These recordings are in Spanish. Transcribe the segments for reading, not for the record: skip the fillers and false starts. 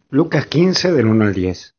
Lucas 15 del 1 al 10.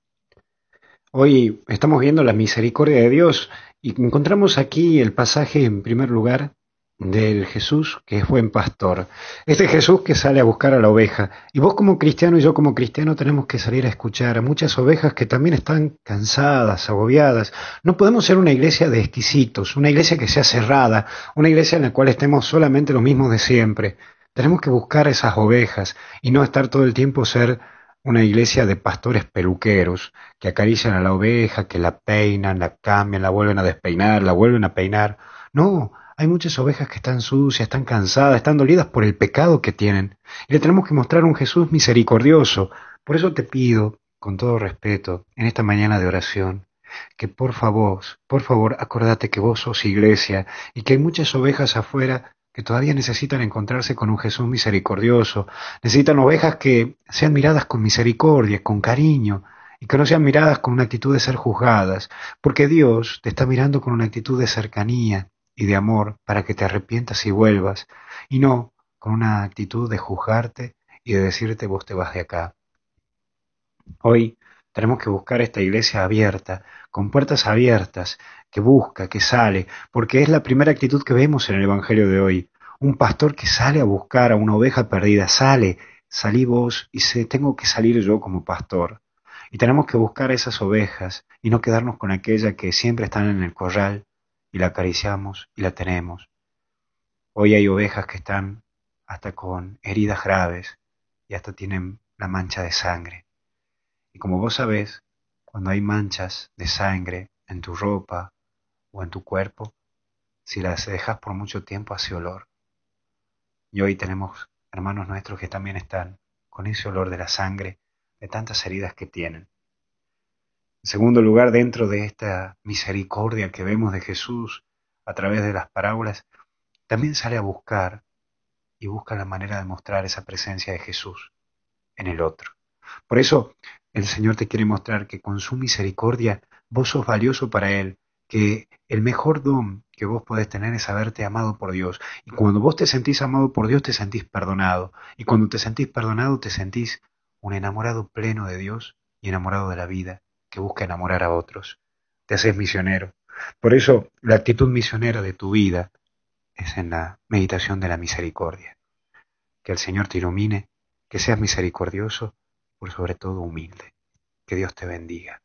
Hoy estamos viendo la misericordia de Dios y encontramos aquí el pasaje en primer lugar del Jesús que es buen pastor. Este Jesús que sale a buscar a la oveja. Y vos como cristiano y yo como cristiano tenemos que salir a escuchar a muchas ovejas que también están cansadas, agobiadas. No podemos ser una iglesia de exquisitos, una iglesia que sea cerrada, una iglesia en la cual estemos solamente los mismos de siempre. Tenemos que buscar esas ovejas y no estar todo el tiempo ser una iglesia de pastores peluqueros que acarician a la oveja, que la peinan, la cambian, la vuelven a despeinar, la vuelven a peinar. No, hay muchas ovejas que están sucias, están cansadas, están dolidas por el pecado que tienen. Y le tenemos que mostrar un Jesús misericordioso. Por eso te pido, con todo respeto, en esta mañana de oración, que por favor, acordate que vos sos iglesia y que hay muchas ovejas afuera que todavía necesitan encontrarse con un Jesús misericordioso. Necesitan ovejas que sean miradas con misericordia, con cariño, y que no sean miradas con una actitud de ser juzgadas, porque Dios te está mirando con una actitud de cercanía y de amor para que te arrepientas y vuelvas, y no con una actitud de juzgarte y de decirte vos te vas de acá. Hoy tenemos que buscar esta iglesia abierta, con puertas abiertas, que busca, que sale, porque es la primera actitud que vemos en el Evangelio de hoy. Un pastor que sale a buscar a una oveja perdida, salí vos y tengo que salir yo como pastor. Y tenemos que buscar esas ovejas y no quedarnos con aquella que siempre están en el corral y la acariciamos y la tenemos. Hoy hay ovejas que están hasta con heridas graves y hasta tienen la mancha de sangre. Y como vos sabés, cuando hay manchas de sangre en tu ropa o en tu cuerpo, si las dejas por mucho tiempo hace olor. Y hoy tenemos hermanos nuestros que también están con ese olor de la sangre, de tantas heridas que tienen. En segundo lugar, dentro de esta misericordia que vemos de Jesús a través de las parábolas, también sale a buscar y busca la manera de mostrar esa presencia de Jesús en el otro. Por eso el Señor te quiere mostrar que con su misericordia vos sos valioso para Él, que el mejor don que vos podés tener es haberte amado por Dios. Y cuando vos te sentís amado por Dios, te sentís perdonado. Y cuando te sentís perdonado, te sentís un enamorado pleno de Dios y enamorado de la vida, que busca enamorar a otros. Te haces misionero. Por eso la actitud misionera de tu vida es en la meditación de la misericordia. Que el Señor te ilumine, que seas misericordioso, por sobre todo humilde. Que Dios te bendiga.